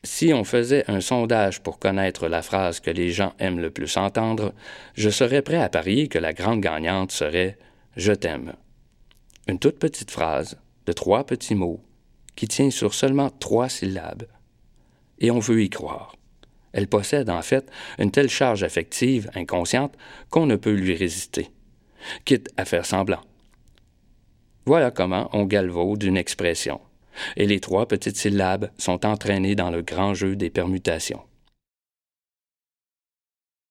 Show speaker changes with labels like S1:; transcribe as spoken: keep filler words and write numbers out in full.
S1: Si on faisait un sondage pour connaître la phrase que les gens aiment le plus entendre, je serais prêt à parier que la grande gagnante serait « Je t'aime ». Une toute petite phrase de trois petits mots qui tient sur seulement trois syllabes. Et on veut y croire. Elle possède en fait une telle charge affective inconsciente qu'on ne peut lui résister, quitte à faire semblant. Voilà comment on galvaude une expression. Et les trois petites syllabes sont entraînées dans le grand jeu des permutations.